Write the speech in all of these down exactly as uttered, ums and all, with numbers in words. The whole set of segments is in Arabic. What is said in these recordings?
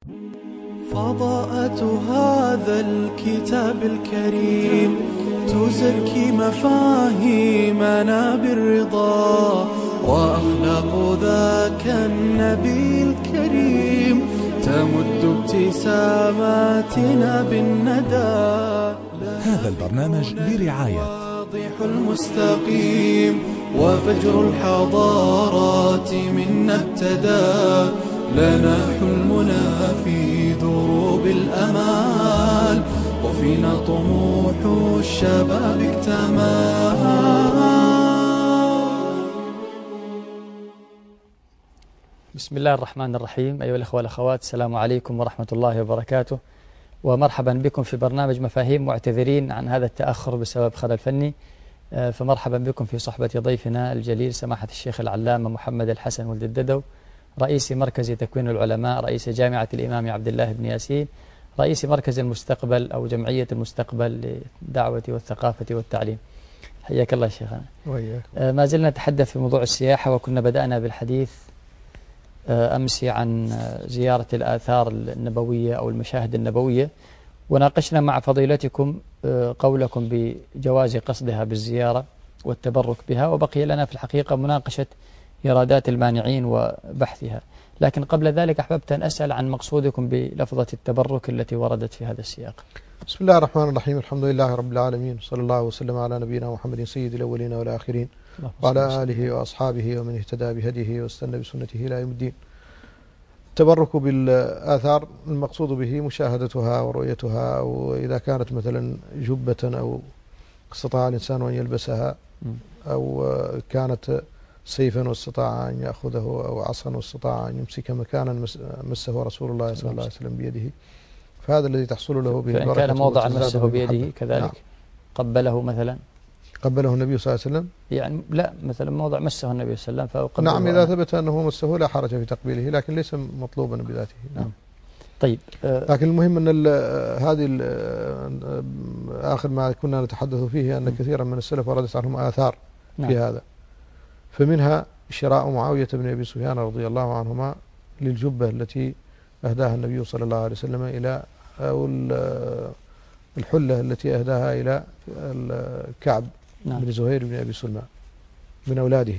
فضاءة هذا الكتاب الكريم تزكي مفاهيمنا بالرضا، وأخلاق ذاك النبي الكريم تمد ابتساماتنا بالندى. هذا البرنامج برعاية واضح المستقيم وفجر الحضارات منا ابتدى، لنا حلمنا في دروب الأمال، وفينا طموح الشباب اكتمل. بسم الله الرحمن الرحيم. أيها الأخوة والأخوات، السلام عليكم ورحمة الله وبركاته، ومرحبا بكم في برنامج مفاهيم. معتذرين عن هذا التأخر بسبب خلل فني، فمرحبا بكم في صحبة ضيفنا الجليل سماحة الشيخ العلامة محمد الحسن ولد الددو، رئيس مركز تكوين العلماء، رئيس جامعة الإمام عبد الله بن ياسين، رئيس مركز المستقبل أو جمعية المستقبل للدعوة والثقافة والتعليم. حياك الله شيخنا. وياك. ما زلنا نتحدث في موضوع السياحة، وكنا بدأنا بالحديث أمس عن زيارة الآثار النبوية أو المشاهد النبوية، وناقشنا مع فضيلتكم قولكم بجواز قصدها بالزيارة والتبرك بها، وبقي لنا في الحقيقة مناقشة إرادات المانعين وبحثها. لكن قبل ذلك أحببت أن أسأل عن مقصودكم بلفظة التبرك التي وردت في هذا السياق. بسم الله الرحمن الرحيم، الحمد لله رب العالمين، صلى الله وسلم على نبينا محمد سيد الأولين والآخرين، وعلى آله وأصحابه ومن اهتدى بهديه واستنى بسنته إلى يوم الدين. التبرك بالآثار المقصود به مشاهدتها ورؤيتها، وإذا كانت مثلا جبة أو استطاع الإنسان أن يلبسها، أو كانت سيفا واستطاع أن يأخذه، أو عصا واستطاع أن يمسك مكانا مسه رسول الله صلى الله عليه وسلم بيده، فهذا الذي تحصل له به البركة. فإن كان موضع مسه بيده كذلك. نعم. قبله مثلا قبله النبي صلى الله عليه وسلم، يعني لا مثلا موضع مسه النبي صلى الله عليه وسلم فقبله. نعم، إذا ثبت أنه مسه لا حرج في تقبيله، لكن ليس مطلوبا بذاته. نعم. طيب. لكن المهم أن هذه آخر ما كنا نتحدث فيه أن كثيرا من السلف وردت عنهم آثار نعم. في هذا، فمنها شراء معاوية بن أبي سفيان رضي الله عنهما للجبة التي أهداها النبي صلى الله عليه وسلم إلى، أو الحلة التي أهداها إلى كعب نعم. بن زهير بن أبي سلمى من أولاده.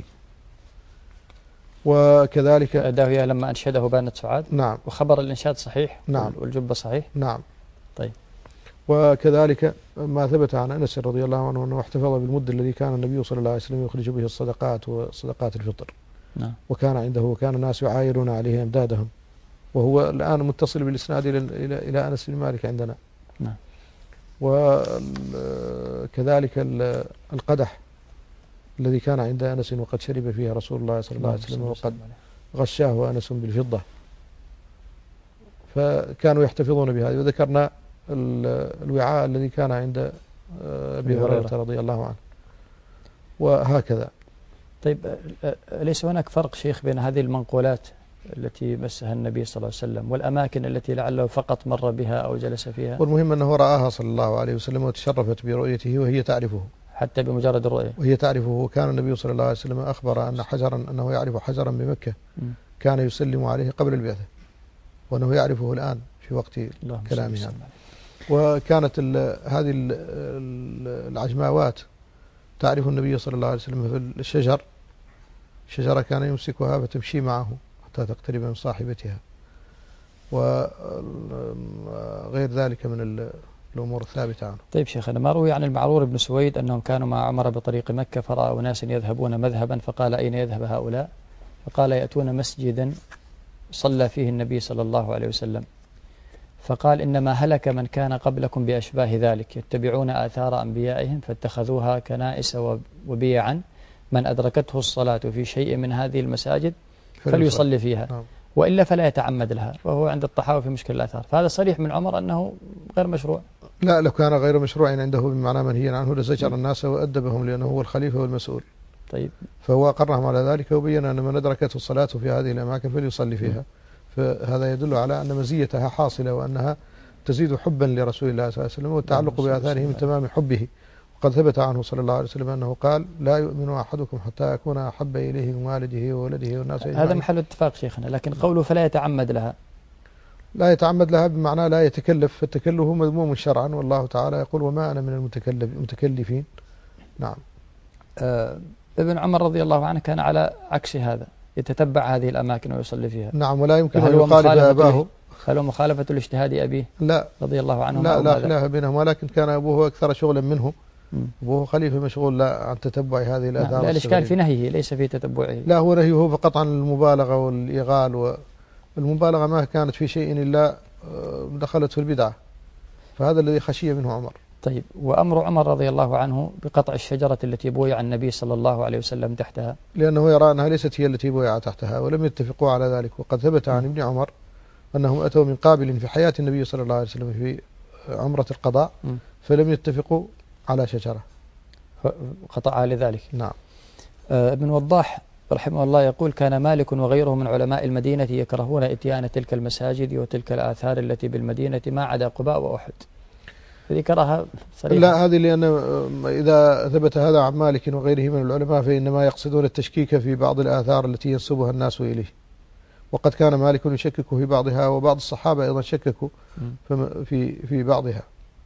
وكذلك أهداه لما أنشده بانت سعاد. نعم. وخبر الإنشاد صحيح. نعم. والجبة صحيح. نعم. طيب. وكذلك ما ثبت عن أنس رضي الله عنه أنه احتفظ بالمد الذي كان النبي صلى الله عليه وسلم يخرج به الصدقات وصدقات الفطر. نعم. وكان عنده، وكان الناس يعايرون عليه أمدادهم، وهو الآن متصل بالإسناد إلى إلى إلى أنس بن مالك عندنا. نعم. وكذلك القدح الذي كان عند أنس وقد شرب فيه رسول الله صلى الله عليه وسلم وقد غشاه أنس بالفضة، فكانوا يحتفظون بهذه. وذكرنا الوعاء الذي كان عند أبي هريرة رضي الله عنه، وهكذا. طيب، ليس هناك فرق شيخ بين هذه المنقولات التي مسها النبي صلى الله عليه وسلم والأماكن التي لعله فقط مر بها أو جلس فيها؟ والمهم أنه رآها صلى الله عليه وسلم وتشرفت برؤيته وهي تعرفه، حتى بمجرد الرؤية وهي تعرفه. وكان النبي صلى الله عليه وسلم أخبر أن حجرا، أنه يعرف حجرا بمكة كان يسلم عليه قبل البعثة، وأنه يعرفه الآن في وقت كلامه. وكانت هذه العجماوات تعرف النبي صلى الله عليه وسلم في الشجر، شجرة كان يمسكها فتمشي معه حتى تقترب من صاحبتها، وغير ذلك من الأمور الثابتة عنه. طيب شيخنا، ما روي عن المعرور بن سويد أنهم كانوا مع عمر بطريق مكة فرأوا ناس يذهبون مذهبا، فقال أين يذهب هؤلاء؟ فقال يأتون مسجدا صلى فيه النبي صلى الله عليه وسلم، فقال إنما هلك من كان قبلكم بأشباه ذلك، يتبعون آثار أنبيائهم فاتخذوها كنائس وبيعا، من أدركته الصلاة في شيء من هذه المساجد فليصلي فيها. نعم. وإلا فلا يتعمد لها، وهو عند الطحاوي في مشكل الآثار. فهذا صريح من عمر أنه غير مشروع. لا، لو كان غير مشروع عنده بمعنى منهي عنه لزجر الناس وأدبهم، لأنه هو الخليفة والمسؤول. طيب. فهو أقرهم على ذلك وبين أن من أدركته الصلاة في هذه الأماكن فليصلي فيها. فهذا يدل على أن مزيتها حاصلة، وأنها تزيد حبا لرسول الله صلى الله عليه وسلم، والتعلق بآثاره من تمام حبه. وقد ثبت عنه صلى الله عليه وسلم أنه قال لا يؤمن أحدكم حتى يكون أحب إليه من والده وولده والناس أجمعين. هذا محل اتفاق شيخنا، لكن قوله فلا يتعمد لها، لا يتعمد لها بمعنى لا يتكلف، فالتكلف هو مذموم شرعا، والله تعالى يقول وما أنا من المتكلف المتكلفين. نعم. آه ابن عمر رضي الله عنه كان على عكس هذا، يتتبع هذه الأماكن ويصلي فيها. نعم، ولا يمكن أن يخالف أباه. هل هو مخالفة الاجتهاد أبيه؟ لا رضي الله عنه. لا لا خلاف بينهم، ولكن كان أبوه أكثر شغلا منه. أبوه خليفة مشغول لا عن تتبع هذه الآثار. لا، الإشكال في نهيه ليس في تتبعه. لا، هو نهيه فقط عن المبالغة والإغال، والمبالغة ما كانت في شيء إلا دخلت في البدعة، فهذا الذي خشي منه عمر. طيب، وأمر عمر رضي الله عنه بقطع الشجرة التي بويع النبي صلى الله عليه وسلم تحتها، لأنه يرى أنها ليست هي التي بويع تحتها، ولم يتفقوا على ذلك. وقد ثبت عن ابن عمر أنهم أتوا من قابل في حياة النبي صلى الله عليه وسلم في عمرة القضاء، فلم يتفقوا على شجرة قطعها لذلك. نعم. آه ابن وضاح رحمه الله يقول: كان مالك وغيره من علماء المدينة يكرهون إتيان تلك المساجد وتلك الآثار التي بالمدينة ما عدا قباء وأحد. هذه كراهة صريحة. لا، هذه لأن إذا ثبت هذا عن مالك وغيره من العلماء فإنما يقصدون التشكيك في بعض الآثار التي ينسبها الناس إليه، وقد كان مالك يشكك في بعضها، وبعض الصحابة أيضا شككوا في في بعضها.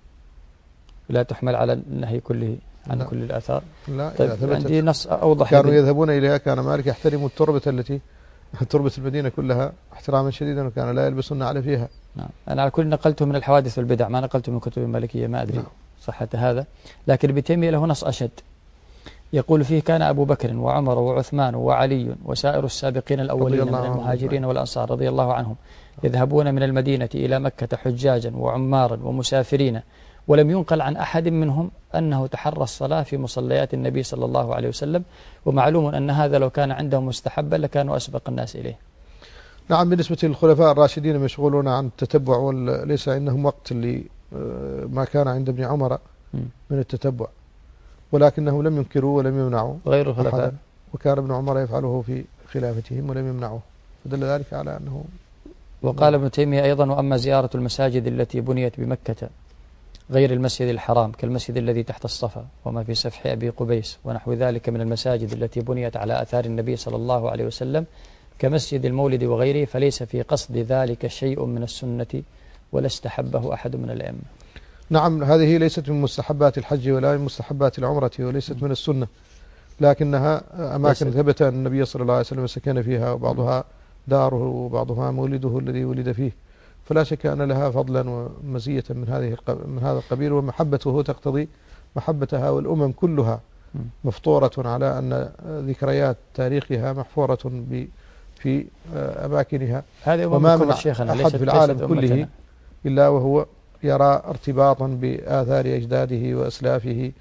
لا تحمل على النهي كله عن لا. كل الآثار. لا، طيب، عندي نص أوضح. كانوا يذهبون إليها، كان مالك يحترم التربة التي تربة المدينة كلها احتراما شديدا، وكان لا يلبسون على فيها. نعم. أنا على كل نقلته من الحوادث والبدع، ما نقلته من كتب المالكية، ما أدري نعم. صحة هذا. لكن ابن تيمية له نص أشد، يقول فيه: كان أبو بكر وعمر وعثمان وعلي وسائر السابقين الأولين من المهاجرين والأنصار رضي الله عنهم يذهبون من المدينة إلى مكة حجاجا وعمارا ومسافرين، ولم ينقل عن أحد منهم أنه تحرى الصلاة في مصليات النبي صلى الله عليه وسلم، ومعلوم أن هذا لو كان عندهم مستحبا لكانوا أسبق الناس إليه. نعم. بالنسبة للخلفاء الراشدين مشغولون عن التتبع، وليس عندهم وقت اللي ما كان عند ابن عمر من التتبع، ولكنهم لم ينكروا ولم يمنعوا غير الخلفاء، وكان ابن عمر يفعله في خلافتهم ولم يمنعوه، فدل ذلك على أنه. وقال ابن تيمية أيضا: وأما زيارة المساجد التي بنيت بمكة غير المسجد الحرام كالمسجد الذي تحت الصفا وما في سفح أبي قبيس ونحو ذلك من المساجد التي بنيت على آثار النبي صلى الله عليه وسلم كمسجد المولد وغيره، فليس في قصد ذلك شيء من السنة ولا استحبه أحد من الأئمة. نعم، هذه ليست من مستحبات الحج ولا من مستحبات العمرة وليست من السنة، لكنها أماكن ثبت أن النبي صلى الله عليه وسلم سكن فيها، وبعضها داره وبعضها مولده الذي ولد فيه، فلا شك أن لها فضلا ومزية من هذه من هذا القبيل، ومحبته تقتضي محبتها، والأمم كلها مفطورة على أن ذكريات تاريخها محفورة في أماكنها، وما من أحد في العالم كله إلا وهو يرى ارتباطا بآثار أجداده وأسلافه،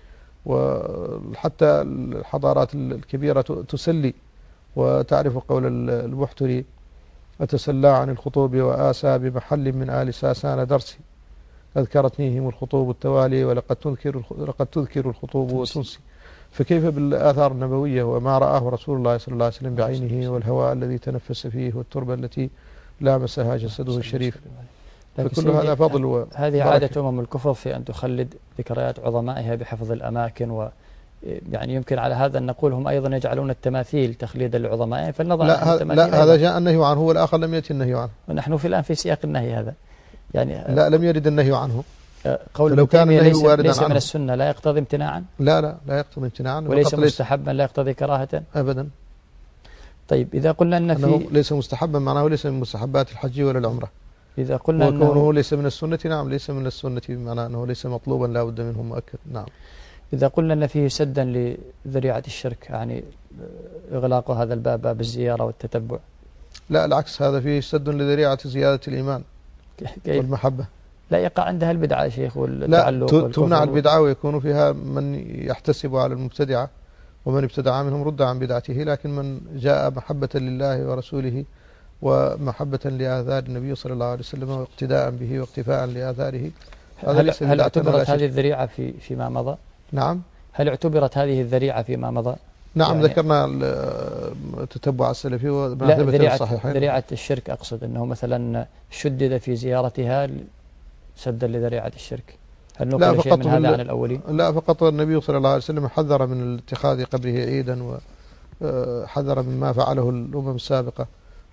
وحتى الحضارات الكبيرة تسلي، وتعرف قول البحتري: أتسلى عن الخطوب وآسى بمحل من آل ساسان درسي، أذكرتنيهم الخطوب التوالي ولقد تذكر لقد تذكر الخطوب وتنسي. فكيف بالآثار النبوية وما رآه رسول الله صلى الله عليه وسلم بعينه، والهواء الذي تنفس فيه، والتربة التي لامسها جسده الشريف، فكل هذا فضل و... هذه عادة أمم الكفر في أن تخلد ذكريات عظمائها بحفظ الأماكن، و يعني يمكن على هذا أن نقول هم أيضا يجعلون التماثيل تخليدا للعظماء، فلنضع لا, لا هذا جاء النهي عنه، والآخر لم يأتي النهي عنه، ونحن في الآن في سياق النهي هذا، يعني لا لم يرد النهي عنه. قول ابن تيمية ليس, ليس من السنة لا يقتضي امتناعا، لا لا لا يقتضي امتناعا، وليس مستحبا لا يقتضي كراهة أبدا. طيب، إذا قلنا أن في ليس مستحبا معناه ليس من مستحبات الحج ولا العمرة، إذا قلنا وكونه ليس من السنة، نعم ليس من السنة بمعنى أنه ليس مطلوبا لا بد منه مؤكد. نعم. إذا قلنا أن فيه سدا لذريعة الشرك، يعني إغلاق هذا الباب، باب الزيارة والتتبع، لا العكس، هذا فيه سد لذريعة زيادة الإيمان والمحبة. لا يقع عندها البدعة يا شيخ والتعلق، لا تمنع البدعة، ويكون فيها من يحتسب على المبتدعة، ومن ابتدع منهم رد عن بدعته، لكن من جاء محبة لله ورسوله ومحبة لآثار النبي صلى الله عليه وسلم واقتداء به واقتفاء لآثاره، هل, هل اعتبرت هذه الذريعة في فيما مضى؟ نعم. هل اعتبرت هذه الذريعة فيما مضى؟ نعم، يعني ذكرنا التتبع السلفي وما ثبت في الصحيحين. ذريعة الشرك أقصد أنه مثلا شدد في زيارتها سدا لذريعة الشرك، هل نقل شيء من هذا عن الأولين؟ لا، فقط النبي صلى الله عليه وسلم حذر من اتخاذ قبره عيدا، وحذر مما فعله الأمم السابقة،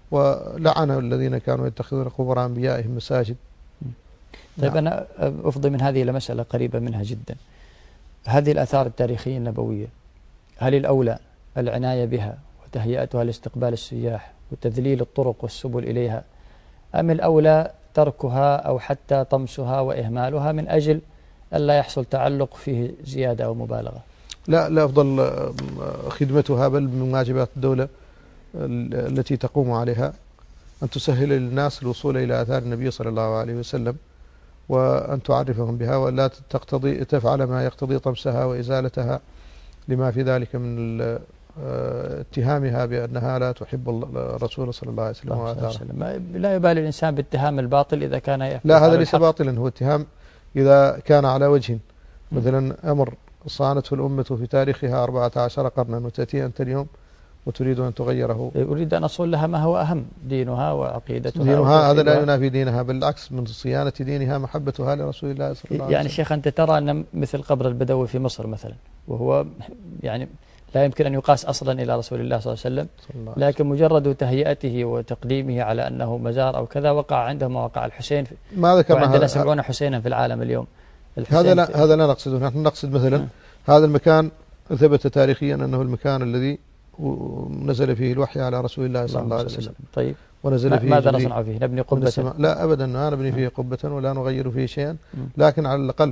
ولعن الذين كانوا يتخذون قبور أنبيائهم مساجد. طيب نعم. أنا أفضي من هذه إلى مسألة قريبة منها جدا. هذه الآثار التاريخية النبوية هل الأولى العناية بها وتهيئتها لاستقبال السياح وتذليل الطرق والسبل إليها، أم الأولى تركها أو حتى طمسها وإهمالها من أجل ألا يحصل تعلق فيه زيادة أو مبالغة؟ لا لا أفضل خدمتها، بل من واجبات الدولة التي تقوم عليها أن تسهل للناس الوصول إلى آثار النبي صلى الله عليه وسلم، وأن تعرفهم بها، ولا تقتضي تفعل ما يقتضي طمسها وإزالتها لما في ذلك من اتهامها بأنها لا تحب الرسول صلى الله عليه وسلم وآثاره. لا يبالي الإنسان باتهام الباطل إذا كان يفعل. لا، هذا ليس باطلا، هو اتهام إذا كان على وجه. مثلا أمر صانته الأمة في تاريخها أربعة عشر قرنا، وتأتي أنت اليوم وتريد أن تغيره. أريد أن أصل لها ما هو أهم، دينها وعقيدتها. دينها هذا لا ينافي دينها، بالعكس من صيانة دينها محبتها لرسول الله صلى الله عليه وسلم. يعني شيخ أنت ترى أن مثل قبر البدوي في مصر مثلا، وهو يعني لا يمكن أن يقاس أصلا إلى رسول الله صلى الله عليه وسلم، لكن مجرد تهيئته وتقديمه على أنه مزار أو كذا وقع عنده مواقع الحسين. ما ذكرنا، وعندنا سبعون حسينا في العالم اليوم. هذا لا هذا لا نقصده، نحن نقصد مثلا م. هذا المكان ثبت تاريخيا أنه المكان الذي نزل فيه الوحي على رسول الله صلى الله عليه وسلم. طيب ونزل فيه ماذا نصنع فيه؟ نبني قبة؟ لا أبدا، ما نبني فيه قبة ولا نغير فيه شيئا، لكن على الأقل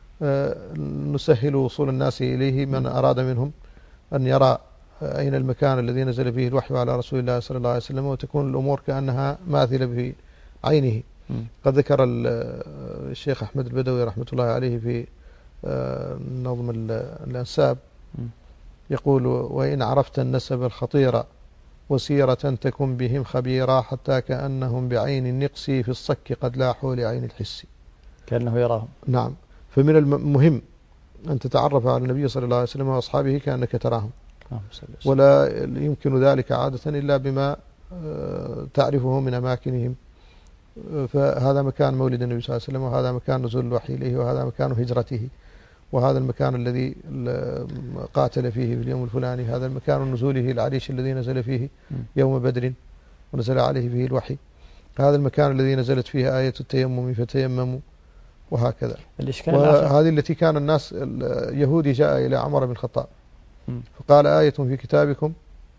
نسهل وصول الناس إليه من أراد منهم أن يرى أين المكان الذي نزل فيه الوحي على رسول الله صلى الله عليه وسلم، وتكون الأمور كأنها ماثلة بعينه. قد ذكر الشيخ أحمد البدوي رحمة الله عليه في نظم الأنساب، يقول: وإن عرفت النسب الخطيرة وسيرة تكن بهم خبيرا، حتى كأنهم بعين النقص في الصك قد لاحوا لعين الحس. كأنه يراهم. نعم، فمن المهم أن تتعرف على النبي صلى الله عليه وسلم وأصحابه كأنك تراهم، ولا يمكن ذلك عادة إلا بما تعرفه من أماكنهم. فهذا مكان مولد النبي صلى الله عليه وسلم، وهذا مكان نزول الوحي إليه، وهذا مكان هجرته، وهذا المكان الذي قاتل فيه في اليوم الفلاني، هذا المكان نزوله العريش الذي نزل فيه يوم بدر ونزل عليه فيه الوحي، هذا المكان الذي نزلت فيه آية التيمم فتيمموا، وهكذا. وهذه التي كان الناس، يهودي جاء إلى عمر بن الخطاب فقال: آية في كتابكم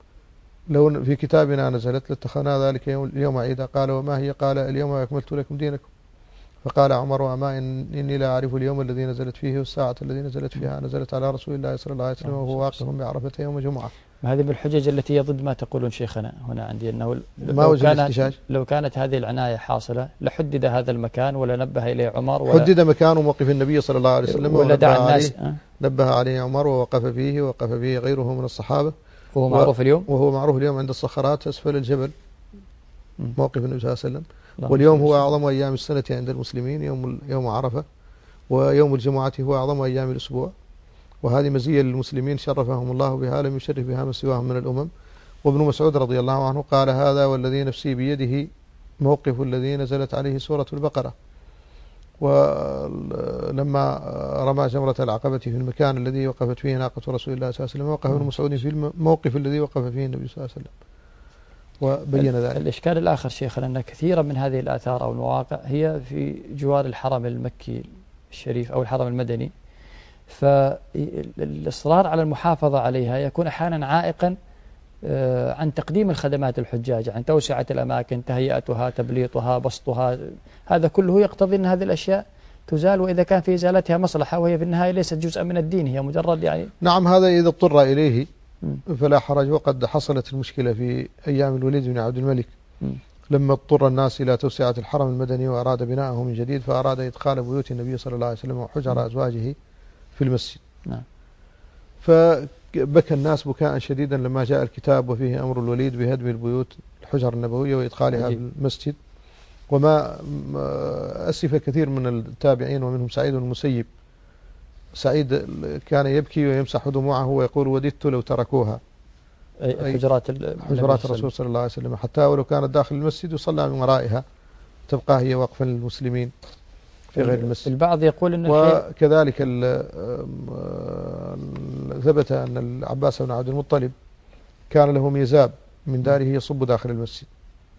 لو في كتابنا نزلت لاتخذنا ذلك اليوم عيدا. قال: وما هي؟ قال: اليوم أكملت لكم دينكم. فقال عمر: وما إن إني لا أعرف اليوم الذي نزلت فيه والساعة الذي نزلت فيها. نزلت على رسول الله صلى الله عليه وسلم وهو واقف بعرفة يوم جمعة. هذه من الحجج التي يضد ما تقولون شيخنا هنا عندي، أنه ما لو كانت, كانت, لو كانت هذه العناية حاصلة لحدد هذا المكان ولا نبه إليه عمر، ولا حدد مكان وموقف النبي صلى الله عليه وسلم ولا دعا الناس عليه نبه عليه عمر ووقف فيه، ووقف فيه غيره من الصحابة، وهو معروف اليوم وهو معروف اليوم عند الصخرات أسفل الجبل موقف النبي صلى الله عليه وسلم. واليوم هو أعظم أيام السنة عند المسلمين، يوم يوم عرفة، ويوم الجمعة هو أعظم أيام الأسبوع، وهذه مزية للمسلمين شرفهم الله بها، لم يشرف بها من سواهم من الأمم. وابن مسعود رضي الله عنه قال: هذا والذي نفسي بيده موقف الذي نزلت عليه سورة البقرة. ولما رمى جمرة العقبة في المكان الذي وقفت فيه ناقة رسول الله صلى الله عليه وسلم، وقف ابن مسعود في الموقف الذي وقف فيه النبي صلى الله عليه وسلم، وبين ذلك. الإشكال الآخر شيخنا أن كثيرا من هذه الآثار أو المواقع هي في جوار الحرم المكي الشريف أو الحرم المدني، فالإصرار على المحافظة عليها يكون أحيانا عائقا عن تقديم الخدمات للحجاج، عن توسعة الأماكن، تهيئتها، تبليطها، بسطها، هذا كله يقتضي أن هذه الأشياء تزال، وإذا كان في إزالتها مصلحة، وهي في النهاية ليست جزءا من الدين، هي مجرد يعني. نعم، هذا إذا اضطر إليه فلا حرج. وقد حصلت المشكلة في أيام الوليد بن عبد الملك لما اضطر الناس إلى توسعة الحرم المدني وأراد بناءه من جديد، فأراد إدخال بيوت النبي صلى الله عليه وسلم وحجر أزواجه في المسجد. نعم. فبكى الناس بكاء شديدا لما جاء الكتاب وفيه أمر الوليد بهدم البيوت الحجر النبوية وإدخالها في المسجد. وما أسف كثير من التابعين ومنهم سعيد المسيب. سعيد كان يبكي ويمسح دموعه ويقول: وددت لو تركوها، حجرات حجرات الرسول صلى الله عليه وسلم، حتى ولو كانت داخل المسجد يصلى من ورائها، تبقى هي وقفا للمسلمين في غير المسجد. البعض يقول أن وكذلك ثبت أن العباس بن عبد المطلب كان له ميزاب من داره يصب داخل المسجد،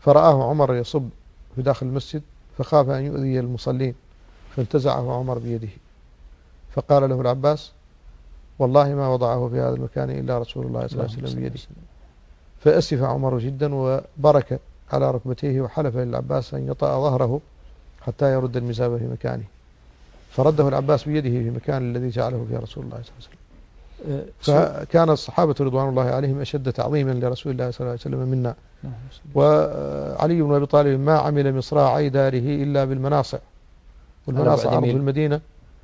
فرآه عمر يصب في داخل المسجد فخاف أن يؤذي المصلين فانتزعه عمر بيده، فقال له العباس والله ما وضعه في هذا المكان إلا رسول الله صلى الله عليه وسلم بيده. فأسف عمر جدا وبرك على ركبتيه وحلف للعباس أن يطأ ظهره حتى يرد المزاب في مكانه، فرده العباس بيده في مكان الذي جعله فيه رسول الله صلى الله عليه وسلم. فكان الصحابة رضوان الله عليهم أشد تعظيما لرسول الله صلى الله عليه وسلم منا. وعلي بن أبي طالب ما عمل مصراعي داره إلا بالمناصع، والمناصع أرض المدينة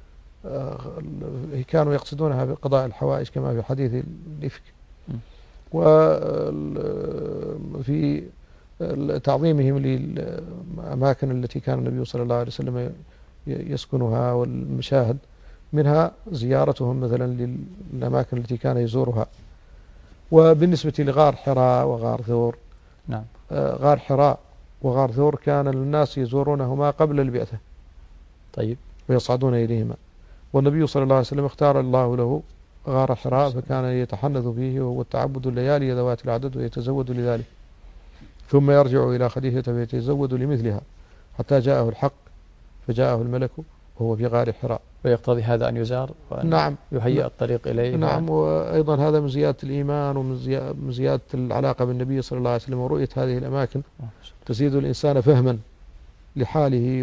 كانوا يقصدونها بقضاء الحوائج كما في حديث الإفك. وفي تعظيمهم للأماكن التي كان النبي صلى الله عليه وسلم يسكنها والمشاهد منها زيارتهم مثلا للأماكن التي كان يزورها. وبالنسبة لغار حراء وغار ثور، نعم. غار حراء وغار ثور كان الناس يزورونهما قبل البعثة، طيب، ويصعدون إليهما، والنبي صلى الله عليه وسلم اختار الله له غار حراء فكان يتحنث فيه، وهو التعبد الليالي ذوات العدد ويتزود لذلك، ثم يرجع إلى خديجة فيتزود لمثلها حتى جاءه الحق فجاءه الملك وهو في غار حراء. ويقتضي هذا أن يزار وأن نعم يهيئ الطريق إليه. نعم. وأيضا هذا من زيادة الإيمان ومن زيادة العلاقة بالنبي صلى الله عليه وسلم، ورؤية هذه الأماكن تزيد الإنسان فهما لحاله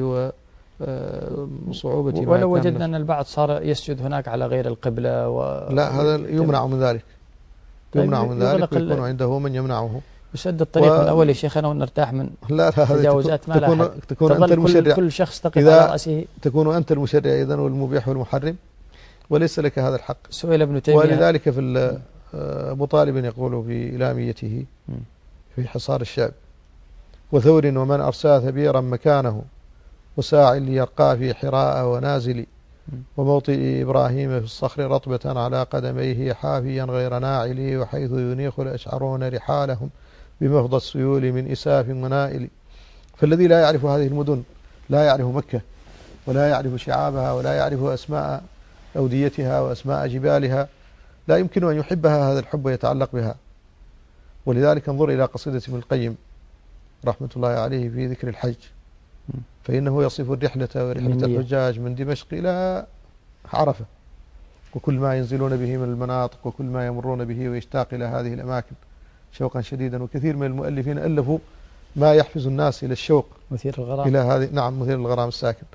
وصعوبة ما. ولو وجدنا أن البعض صار يسجد هناك على غير القبلة و... لا، هذا يمنع من ذلك، يمنع من ذلك ويكون عنده من يمنعه. يسد الطريق و... من أول يا شيخنا ونرتاح من لا لا تجاوزات ما لا تكون, حد. تكون أنت المشرع، كل شخص تقف على رأسه. تكون أنت المشرع إذن والمبيح والمحرم، وليس لك هذا الحق. سئل ابن تيمية ولذلك في أبو طالب يقول في إلاميته في حصار الشعب: وثور ومن أرسى ثبيرا مكانه وساع ليرقى في حراء ونازل وموطئ إبراهيم في الصخر رطبة على قدميه حافيا غير ناعل وحيث ينيخ الأشعرون رحالهم بمفضى السيول من إساف ونائل. فالذي لا يعرف هذه المدن لا يعرف مكة ولا يعرف شعابها ولا يعرف أسماء أوديتها وأسماء جبالها لا يمكن أن يحبها هذا الحب ويتعلق بها. ولذلك انظر إلى قصيدة ابن القيم رحمة الله عليه في ذكر الحج، فإنه يصف الرحلة ورحلة الحجاج من دمشق إلى عرفة وكل ما ينزلون به من المناطق وكل ما يمرون به، ويشتاق إلى هذه الأماكن شوقا شديدا. وكثير من المؤلفين ألفوا ما يحفز الناس إلى الشوق مثير الغرام إلى هذه. نعم، مثير الغرام الساكن.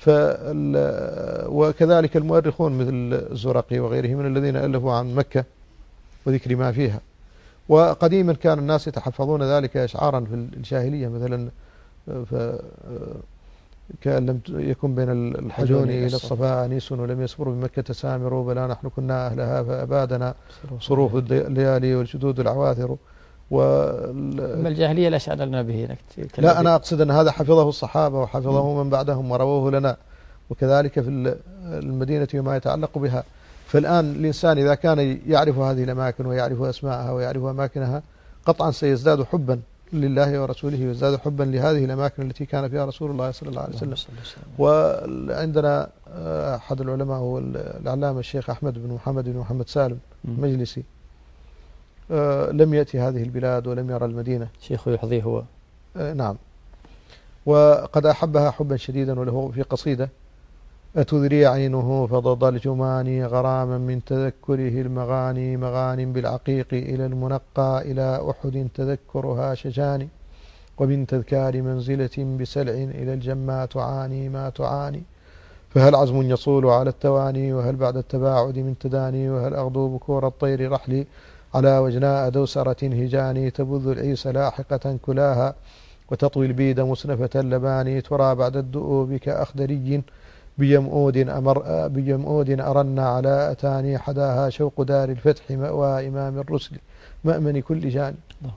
وكذلك المؤرخون مثل الزرقي وغيره من الذين ألفوا عن مكة وذكر ما فيها. وقديما كان الناس يتحفظون ذلك أشعارا في الجاهلية، مثلا كأن لم يكن بين الحجون إلى الصفاء أنيس ولم يصبروا بمكة سامروا بلا نحن كنا أهلها فأبادنا صروف الليالي والجدود العواثر. أما الجاهلية لا شأن لنا به. لا، أنا أقصد أن هذا حفظه الصحابة وحفظه من بعدهم ورووه لنا، وكذلك في المدينة وما يتعلق بها. فالآن الإنسان إذا كان يعرف هذه الأماكن ويعرف أسماءها ويعرف أماكنها قطعا سيزداد حبا لله ورسوله ويزداد حبا لهذه الأماكن التي كان فيها رسول الله صلى الله عليه وسلم. وعندنا أحد العلماء هو العلامة الشيخ أحمد بن محمد بن محمد سالم مجلسي، لم يأتي هذه البلاد ولم يرى المدينة. شيخ يحظيه هو. نعم. وقد أحبها حبا شديدا، وله في قصيدة: أتذري عينه فضض الجمان غراما من تذكره المغاني مغان بالعقيق إلى المنقى إلى أحد تذكرها شجاني ومن تذكار منزلة بسلع إلى الجمّا تعاني ما تعاني فهل عزم يصول على التواني وهل بعد التباعد من تداني وهل أغدو بكور الطير رحلي على وجناء دوسرة هجاني تبذ العيس لاحقة كلاها وتطوي البيد مسنفة اللباني ترى بعد الدؤوب كأخدري بيمؤود أمر بيمؤود أرن على أتاني حداها شوق دار الفتح مأوى إمام الرسل مأمن كل جاني.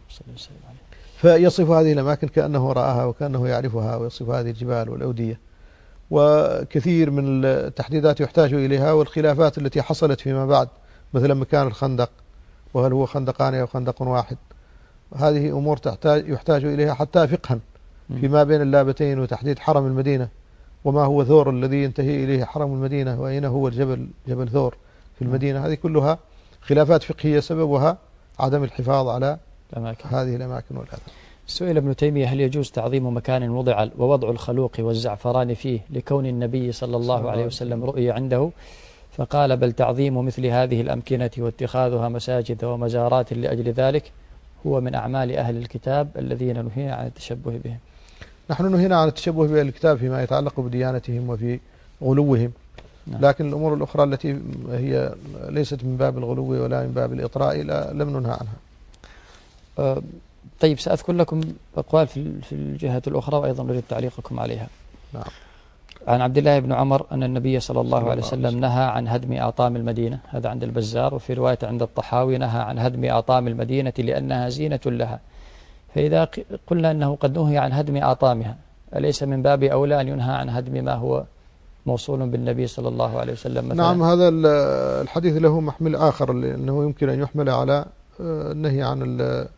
فيصف هذه الأماكن كأنه رآها وكأنه يعرفها، ويصف هذه الجبال والأودية. وكثير من التحديدات يحتاج إليها والخلافات التي حصلت فيما بعد، مثلا مكان الخندق وهل هو خندقان أو خندق واحد، هذه أمور تحتاج يحتاج إليها حتى فقها فيما بين اللابتين، وتحديد حرم المدينة وما هو ثور الذي ينتهي إليه حرم المدينة وأين هو الجبل جبل ثور في المدينة. هذه كلها خلافات فقهية سببها عدم الحفاظ على الأماكن. هذه الأماكن والآثار. سئل ابن تيمية هل يجوز تعظيم مكان وضع ووضع الخلوق والزعفران فيه لكون النبي صلى الله عليه وسلم رؤي عنده؟ فقال بل تعظيم مثل هذه الأمكنة واتخاذها مساجد ومزارات لأجل ذلك هو من أعمال أهل الكتاب الذين نهينا عن التشبه بهم. نحن نهينا عن التشبه بأهل الكتاب فيما يتعلق بديانتهم وفي غلوهم، نعم. لكن الأمور الأخرى التي هي ليست من باب الغلو ولا من باب الإطراء لم ننهى عنها. أه طيب سأذكر لكم أقوال في الجهة الأخرى وأيضا نريد تعليقكم عليها. نعم. عن عبد الله بن عمر أن النبي صلى الله عليه وسلم نهى عن هدم أعطام المدينة، هذا عند البزار، وفي رواية عند الطحاوي نهى عن هدم أعطام المدينة لأنها زينة لها. فإذا قلنا أنه قد نهي عن هدم أعطامها أليس من باب أولى أن ينهى عن هدم ما هو موصول بالنبي صلى الله عليه وسلم مثلا؟ نعم، هذا الحديث له محمل آخر، لأنه يمكن أن يحمل على النهي عن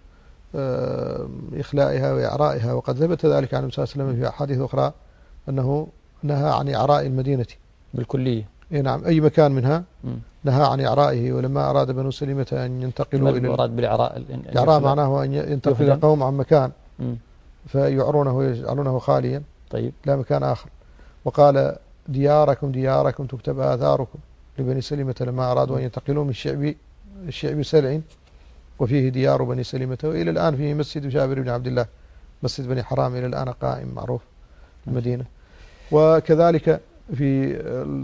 إخلائها وإعرائها، وقد ثبت ذلك عن النبي صلى الله عليه وسلم في أحاديث أخرى أنه نهى عن إعراء المدينة بالكلية. إيه نعم، أي مكان منها م. نهى عن إعرائه. ولما أراد بنو سليمة أن ينتقلوا إلى المراد بالإعراء، الإعراء معناه أن ينتقل قوم عن مكان م. فيعرونه ويجعلونه خاليا، طيب، لا مكان آخر. وقال دياركم دياركم تكتب آثاركم لبني سليمة لما أرادوا أن ينتقلوا من شعب الشعب سلع وفيه ديار بني سليمة، وإلى الآن فيه مسجد جابر بن عبد الله، مسجد بني حرام إلى الآن قائم معروف في المدينة. وكذلك في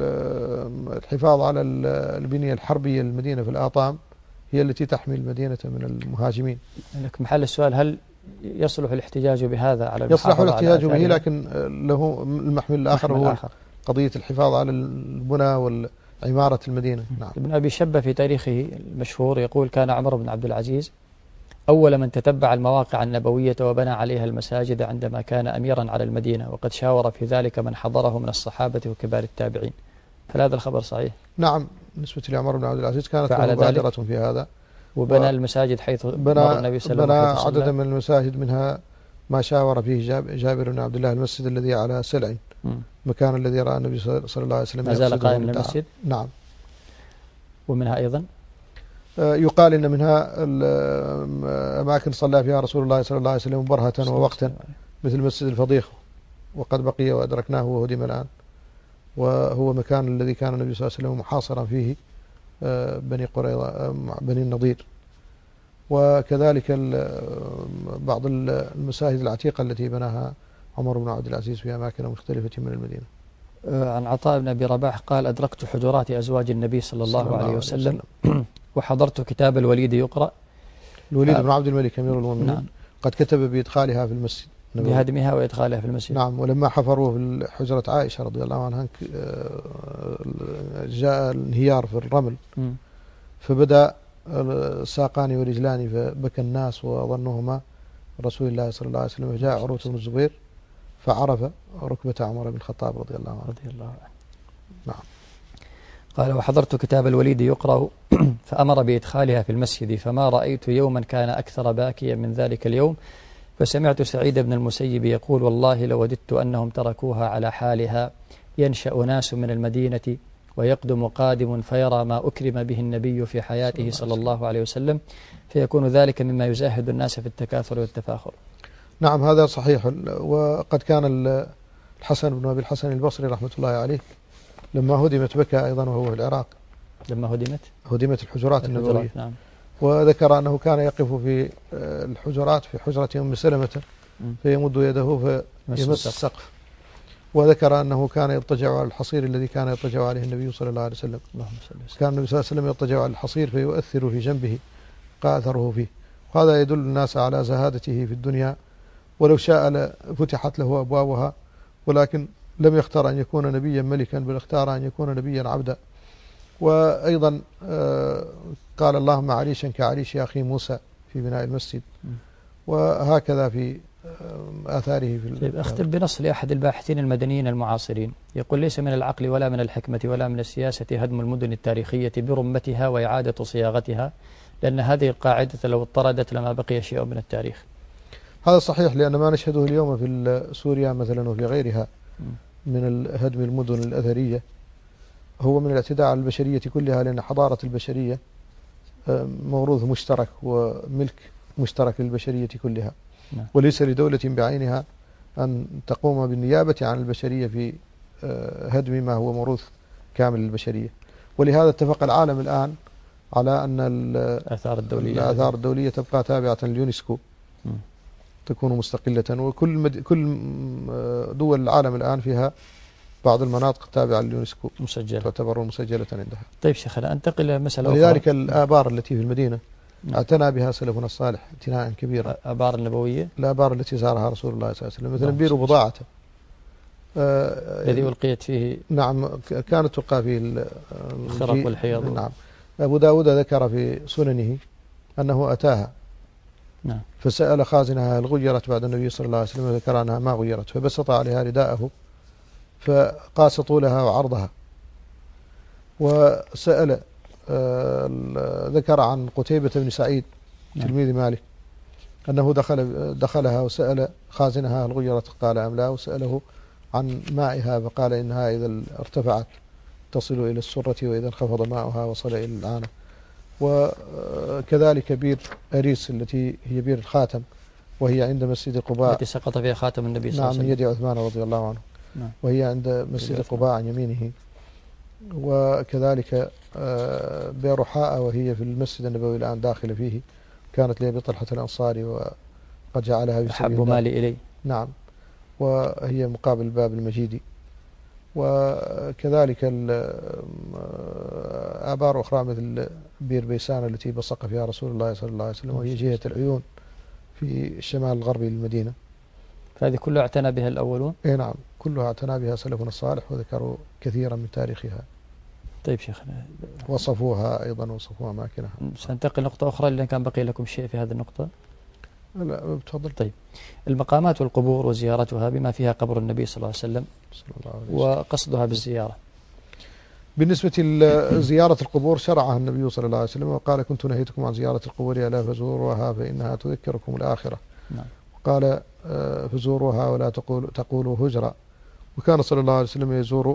الحفاظ على البنية الحربية للمدينة في الآطام هي التي تحمي المدينة من المهاجمين. لك محل السؤال، هل يصلح الاحتجاج بهذا على يصلح الاحتجاج به، لكن له المحمل الآخر هو آخر. قضية الحفاظ على البنى والعمارة المدينة. نعم. ابن أبي شبة في تاريخه المشهور يقول كان عمر بن عبد العزيز أول من تتبع المواقع النبوية وبنى عليها المساجد عندما كان أميرا على المدينة، وقد شاور في ذلك من حضره من الصحابة وكبار التابعين. هل هذا الخبر صحيح؟ نعم، بالنسبة لعمر بن عبد العزيز كانت له مبادرة في هذا، وبنى و... المساجد حيث بنى النبي صلى الله عليه وسلم، بنى عددا من المساجد، منها ما شاور فيه جاب جابر بن عبد الله المسجد الذي على سلع، مكان الذي رأى النبي صلى الله عليه وسلم ما زال قائم المسجد. نعم. ومنها أيضا يقال إن منها أماكن صلى فيها رسول الله صلى الله عليه وسلم برهة ووقتا، مثل مسجد الفضيخ، وقد بقي وأدركناه وهدم الآن، وهو مكان الذي كان النبي صلى الله عليه وسلم محاصرا فيه بني قريظة بني النضير. وكذلك بعض المساجد العتيقة التي بناها عمر بن عبد العزيز في أماكن مختلفة من المدينة. عن عطاء بن أبي رباح قال أدركت حجرات أزواج النبي صلى الله, صلى الله عليه وسلم, وسلم وحضرت كتاب الوليد يقرأ. الوليد بن عبد الملك أمير المؤمنين، نعم. قد كتب بإدخالها في المسجد، بهدمها وإدخالها في المسجد. نعم. ولما حفروا في حجرة عائشة رضي الله عنها جاء الانهيار في الرمل، م. فبدأ الساقان ورجلان فبكى الناس وظنهما رسول الله صلى الله عليه وسلم، فجاء عروة بن الزبير فعرف ركبة عمر بن الخطاب رضي الله عنه. رضي الله عنه. نعم. قال وحضرت كتاب الوليد يقرأ فأمر بإدخالها في المسجد، فما رأيت يوما كان أكثر باكيا من ذلك اليوم، فسمعت سعيد بن المسيب يقول والله لوددت أنهم تركوها على حالها، ينشأ ناس من المدينة ويقدم قادم فيرى ما أكرم به النبي في حياته صلى الله عليه وسلم، فيكون ذلك مما يزاهد الناس في التكاثر والتفاخر. نعم، هذا صحيح. وقد كان الحسن بن أبي الحسن البصري رحمة الله عليه لما هدمت بكى أيضا وهو في العراق، لما هدمت هدمت الحجرات النبوية، نعم. وذكر أنه كان يقف في الحجرات في حجرة أم سلمة فيمد يده فيمس السقف، وذكر أنه كان يضطجع على الحصير الذي كان يضطجع عليه النبي صلى الله عليه وسلم. كان النبي صلى الله عليه وسلم يضطجع على الحصير فيؤثر في جنبه قاثره فيه، وهذا يدل الناس على زهادته في الدنيا، ولو شاء لفتحت له أبوابها، ولكن لم يختار أن يكون نبيا ملكا، بل اختار أن يكون نبيا عبدا. وأيضا قال اللهم عريشا كعريش أخي موسى في بناء المسجد، وهكذا في آثاره في طيب أختم بنص لأحد الباحثين المدنيين المعاصرين يقول ليس من العقل ولا من الحكمة ولا من السياسة هدم المدن التاريخية برمتها وإعادة صياغتها، لأن هذه القاعدة لو اضطردت لما بقي شيء من التاريخ. هذا صحيح، لأن ما نشهده اليوم في سوريا مثلا وفي غيرها من هدم المدن الأثرية هو من الاعتداء على البشرية كلها، لأن حضارة البشرية موروث مشترك وملك مشترك للبشرية كلها. نعم. وليس لدولة بعينها أن تقوم بالنيابة عن البشرية في هدم ما هو موروث كامل للبشرية. ولهذا اتفق العالم الآن على أن الآثار الدولية الآثار الدولية تبقى تابعة لليونسكو، م. تكون مستقلة، وكل مد... كل دول العالم الآن فيها بعض المناطق تابعة لليونسكو مسجلة، تعتبر مسجلة عندها. طيب شيخنا أنتقل إلى مسألة أخرى. ولذلك أخرى. الآبار التي في المدينة م. اعتنى بها سلفنا الصالح اعتناء كبيرا. آبار النبوية، الآبار التي زارها رسول الله صلى الله عليه وسلم، مثلا بير بضاعته الذي آه ألقيت فيه. نعم، كانت تلقى فيه الخرق والحيض. نعم. أبو داود ذكر في سننه أنه أتاها، نعم، فسأل خازنها هل غيرت بعد النبي صلى الله عليه وسلم، ذكر أنها ما غيرت، فبسط عليها رداءه فقاس طولها وعرضها. وسأل آه ذكر عن قتيبة بن سعيد تلميذ مالك أنه دخل دخلها وسأل خازنها هل غيرت قال أم لا، وسأله عن مائها فقال إنها إذا ارتفعت تصل إلى السرة وإذا انخفض ماؤها وصل إلى العانة. وكذلك بير أريس التي هي بير الخاتم وهي عند مسجد قباء التي سقط فيها خاتم النبي صلى الله عليه وسلم. وسلم. نعم، من يد عثمان رضي الله عنه. نعم. وهي عند مسجد قباء عن يمينه. وكذلك بير حاء وهي في المسجد النبوي الآن داخل فيه، كانت لأبي طلحة الأنصاري وقد جعلها في أحب مالي إلي. نعم، وهي مقابل الباب المجيدي. وكذلك آبار أخرى مثل بير بيسان التي بصق فيها رسول الله صلى الله عليه وسلم، وهي جهة العيون في الشمال الغربي للمدينة. فهذه كلها اعتنى بها الأولون؟ اي نعم، كلها اعتنى بها سلفنا الصالح وذكروا كثيرا من تاريخها. طيب شيخنا، وصفوها أيضا، وصفوا أماكنها. سننتقل لنقطة أخرى لأن كان بقي لكم شيء في هذه النقطة. لا بتفضل. طيب، المقامات والقبور وزيارتها بما فيها قبر النبي صلى الله عليه وسلم صلى الله عليه وسلم. وقصدها بالزيارة. بالنسبة لزيارة القبور شرعها النبي صلى الله عليه وسلم وقال كنت نهيتكم عن زيارة القبور ألا فزوروها فإنها تذكركم الآخرة. نعم. قال فزوروها ولا تقول تقولوا هجرا. وكان صلى الله عليه وسلم يزور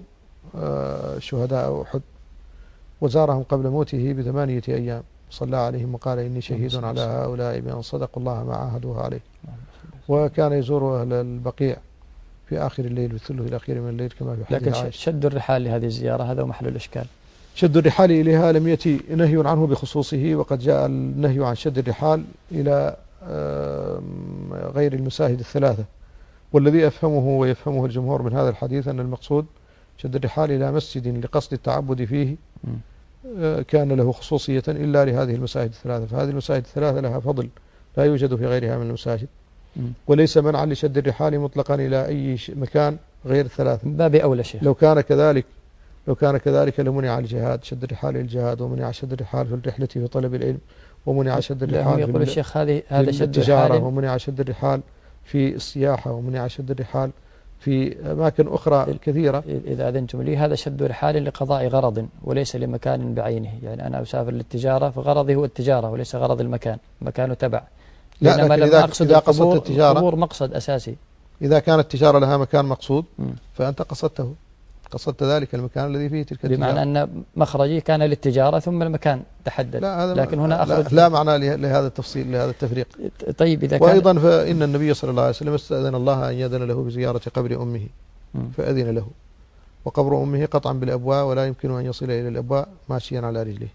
شهداء أحد وزارهم قبل موته بثمانية أيام، صلى عليهم وقال إني شهيد على هؤلاء بأن صدقوا الله ما عاهدوه عليه. وكان يزور أهل البقيع في آخر الليل في الثلث الأخير من الليل كما في حديث عائشة. لكن شد الرحال لهذه الزيارة هذا محل الإشكال. شد الرحال إليها لم يأتي نهي عنه بخصوصه، وقد جاء النهي عن شد الرحال إلى غير المساجد الثلاثة. والذي أفهمه ويفهمه الجمهور من هذا الحديث أن المقصود شد الرحال إلى مسجد لقصد التعبد فيه كان له خصوصية إلا لهذه المساجد الثلاثة، فهذه المساجد الثلاثة لها فضل لا يوجد في غيرها من المساجد، وليس منعا لشد الرحال مطلقا إلى أي مكان غير الثلاثة. باب أولى شيخ. لو كان كذلك لو كان كذلك لمنع الجهاد، شد الرحال الجهاد، ومنع شد الرحال في الرحلة في طلب العلم، ومنع شد الرحال يقول في الشيخ هذه هذا شد التجارة، ومنع شد الرحال في السياحة، ومنع شد الرحال في أماكن أخرى كثيرة. إذا أذنتم لي هذا شد رحال لقضاء غرض وليس لمكان بعينه، يعني أنا أسافر للتجارة فغرضي هو التجارة وليس غرض المكان، مكانه تبع. لا، لكن إذا, إذا قصدت التجارة القبور مقصد أساسي. إذا كانت التجارة لها مكان مقصود م. فأنت قصدته قصدت ذلك المكان الذي فيه تلك التجارة، بمعنى أن مخرجي كان للتجارة ثم المكان تحدد. لا هذا لكن هنا أخرج لا, لا معنى لهذا التفصيل لهذا التفريق. طيب إذا كان وأيضا فإن النبي صلى الله عليه وسلم استأذن الله أن يأذن له بزيارة قبر أمه م. فأذن له، وقبر أمه قطعا بالأبواء ولا يمكن أن يصل إلى الأبواء ماشيا على رجله.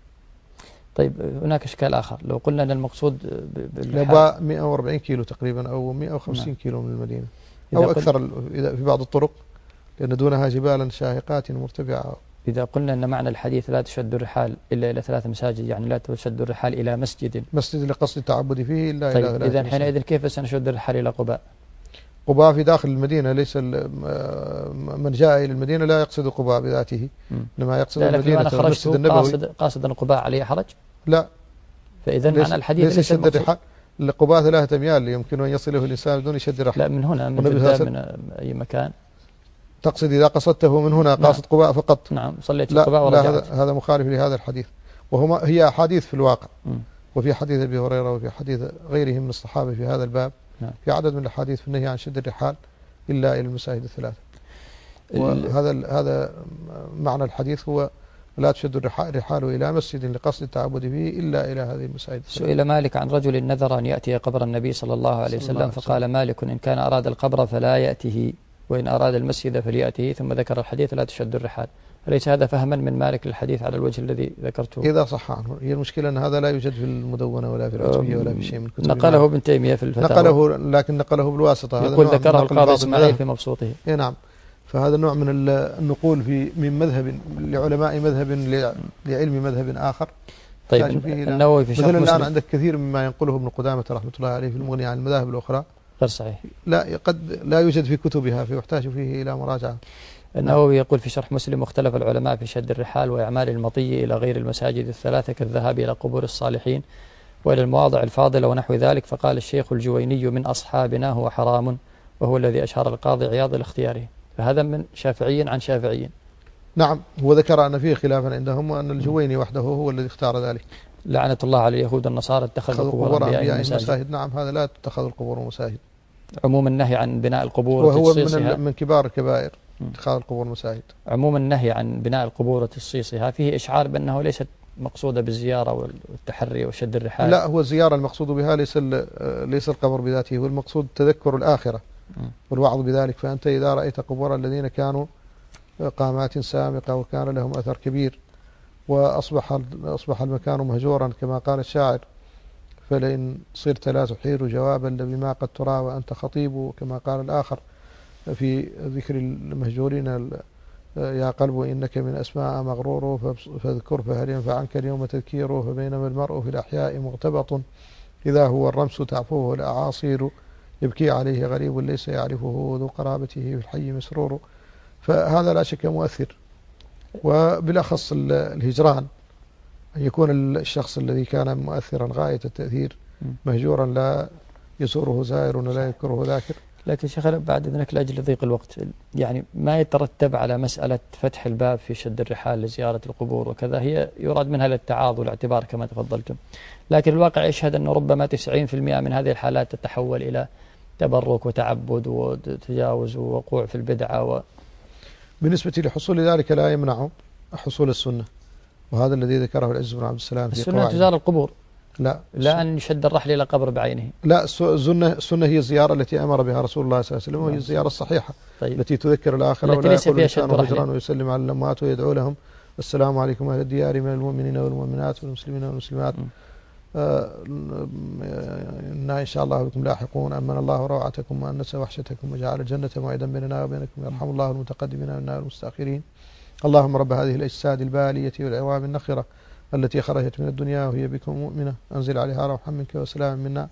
طيب هناك إشكال آخر، لو قلنا أن المقصود الأبواء مئة وأربعين كيلو تقريبا أو مئة وخمسين نعم. كيلو من المدينة أو أكثر في بعض الطرق، لأن دونها جبالا شاهقات مرتفعة. إذا قلنا أن معنى الحديث لا تشد الرحال إلا إلى ثلاث مساجد، يعني لا تشد الرحال إلى مسجد مسجد لقصد التعبد فيه إلا طيب إلى ثلاث. إذن حينئذ كيف سنشد الرحال إلى قباء؟ قباء في داخل المدينة، ليس من جاء إلى المدينة لا يقصد قباء بذاته، إنما يقصد المدينة المسجد النبوي. قاصد قاصدا قباء عليه حرج؟ لا. فإذا معنى الحديث ليس, ليس شد الرحال. القباء ثلاثة أميال يمكن أن يصله الإنسان بدون شد الرحال. لا، من هنا من جدة من أي مكان. تقصد إذا قصدته من هنا قاصد نعم. قباء فقط. نعم، صليت في قباء ورجعت. لا، هذا مخالف لهذا الحديث، وهما هي أحاديث في الواقع م. وفي حديث أبي هريرة وفي حديث غيرهم من الصحابة في هذا الباب نعم. في عدد من الحديث في النهي عن شد الرحال إلا إلى المساجد الثلاثة. وهذا هذا معنى الحديث هو لا تشد الرحال إلى مسجد لقصد التعبد فيه إلا إلى هذه المساجد. سئل مالك عن رجل نذر أن يأتي قبر النبي صلى الله عليه وسلم فقال مالك إن كان أراد القبر فلا يأته وإن أراد المسجد فليأته، ثم ذكر الحديث لا تشد الرحال. أليس هذا فهما من مالك للحديث على الوجه الذي ذكرته؟ إذا صح عنه. هي المشكلة أن هذا لا يوجد في المدونة ولا في العتبية ولا في شيء من الكتب. نقله ابن تيمية في الفتاوى، نقله لكن نقله بالواسطة. يقول ذكره القاضي إسماعيل في مبسوطه. إيه نعم. فهذا نوع من النقول في من مذهب لعلماء مذهب لعلم مذهب آخر. طيب النووي في شرح مسلم الآن عندك كثير مما ينقله ابن قدامة رحمة الله عليه في المغني عن المذاهب الأخرى غير صحيح، لا قد لا يوجد في كتبها فيحتاج فيه إلى مراجعة. النووي يقول في شرح مسلم واختلف العلماء في شد الرحال وإعمال المطي إلى غير المساجد الثلاثة كالذهاب إلى قبور الصالحين وإلى المواضع الفاضلة ونحو ذلك، فقال الشيخ الجويني من أصحابنا هو حرام، وهو الذي أشار القاضي عياض إلى اختياره. فهذا من شافعي عن شافعي. نعم، هو ذكر أن فيه خلافا عندهم وأن الجويني وحده هو الذي اختار ذلك. لعنة الله على اليهود والنصارى اتخذوا قبور أنبياء المساجد. نعم، هذا لا تتخذ القبور مساجد. عموم النهي عن بناء القبور وهو من, من كبار الكبائر اتخاذ القبور مساجد. عموم النهي عن بناء القبور وتخصيصها فيه إشعار بأنه ليست مقصودة بالزيارة والتحري وشد الرحال. لا، هو الزيارة المقصود بها ليس ليس القبر بذاته، هو المقصود تذكر الآخرة والوعظ بذلك. فأنت إذا رأيت قبور الذين كانوا قامات سامقة وكان لهم أثر كبير وأصبح أصبح المكان مهجورا كما قال الشاعر، فلئن صرت لا تحير جوابا لبما قد ترى وأنت خطيب، كما قال الآخر في ذكر المهجورين يا قلب إنك من أسماء مغرور فاذكر فهل ينفع عنك اليوم تذكيره، فبينما المرء في الأحياء مغتبط إذا هو الرمس تعفوه الأعاصير يبكي عليه غريب ليس يعرفه ذو قرابته في الحي مسرور. فهذا لا شك مؤثر، وبالأخص الهجران أن يكون الشخص الذي كان مؤثرا غاية التأثير مهجورا لا يزوره زائر ولا يذكره ذاكر. لكن شيخ بعد إذنك لأجل ضيق الوقت، يعني ما يترتب على مسألة فتح الباب في شد الرحال لزيارة القبور وكذا، هي يراد منها للتعاضد والاعتبار كما تفضلتم، لكن الواقع يشهد أنه ربما تسعين بالمئة من هذه الحالات تتحول إلى تبرك وتعبد وتجاوز ووقوع في البدعة و... بالنسبة لحصول ذلك لا يمنع حصول السنة، وهذا الذي ذكره العز بن عبد السلام في السنة تزار القبور، لا لا أن يشد الرحل إلى قبر بعينه. لا، السنة السنة هي الزيارة التي أمر بها رسول الله صلى الله عليه وسلم، وهي الزيارة الصحيحة. طيب. التي تذكر الآخرة ولا يقول الإنسان هجران ويسلم على الأموات ويدعو لهم السلام عليكم أهل الديار من المؤمنين والمؤمنات والمسلمين والمسلمات آه إنا إن شاء الله بكم لاحقون أمن الله روعتكم وأنس وحشتكم وجعل الجنة موعدا بيننا وبينكم يرحم الله المتقدمين منا والمستأخرين. اللهم رب هذه الأجساد البالية والعوام النخرة التي خرجت من الدنيا وهي بكم مؤمنة أنزل عليها روحا منك وسلام منا،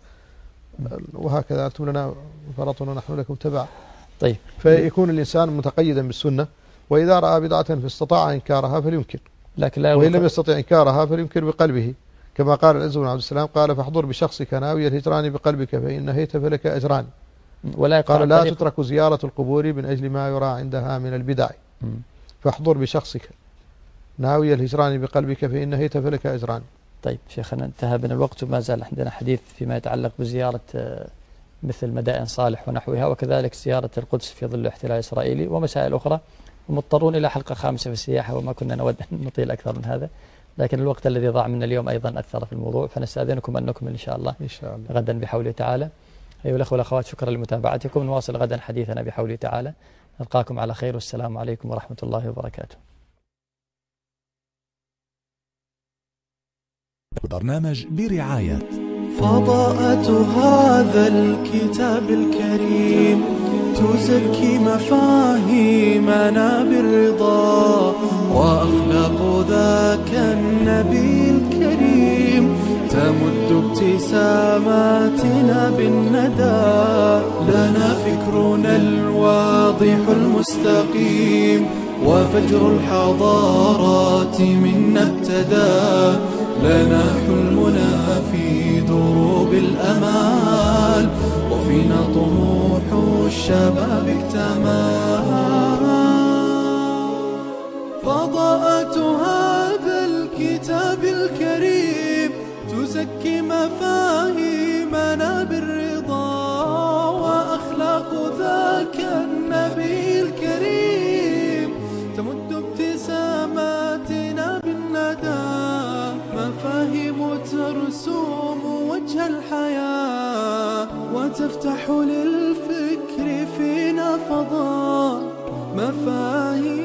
وهكذا أنتم لنا فرط ونحن لكم تبع. طيب. فيكون الإنسان متقيدا بالسنة، وإذا رأى بدعة فاستطاع إنكارها فلينكر، لكن لا وإن لم يستطع إنكارها فلينكر بقلبه، كما قال العز بن عبد السلام قال فاحضر بشخصك ناوي الهجران بقلبك فإن نهيت فلك أجران. ولا قال لا تترك زيارة القبور من أجل ما يرى عندها من البدع، فاحضر بشخصك ناوي الهجران بقلبك فإن نهيت فلك أجران. طيب شيخنا انتهى بنا الوقت وما زال عندنا حديث فيما يتعلق بزيارة مثل مدائن صالح ونحوها، وكذلك زيارة القدس في ظل الاحتلال الإسرائيلي ومسائل أخرى، ومضطرون إلى حلقة خامسة في السياحة وما كنا نود أن نطيل أكثر من هذا، لكن الوقت الذي ضاع منا اليوم أيضا أثر في الموضوع، فنستأذنكم أن نكمل إن شاء الله إن شاء الله غدا بحوله تعالى. أيها الأخوة والأخوات، شكرا لمتابعتكم، نواصل غدا حديثنا بحوله تعالى، نلقاكم على خير والسلام عليكم ورحمة الله وبركاته. البرنامج برعاية فضاءة هذا الكتاب الكريم تزكي مفاهيمنا بالرضا، وأخلاق ذاك النبي الكريم تمد ابتساماتنا بالندى. لنا فكرنا الواضح المستقيم وفجر الحضارات منا ابتدى. لنا حلمنا في دروب الأمال وفينا طموح الشباب اكتمل. فضاءة هذا الكتاب الكريم تزكي مفاهيمنا بالرضا، وأخلاق ذاك النبي الكريم تمد ابتساماتنا مفاهيم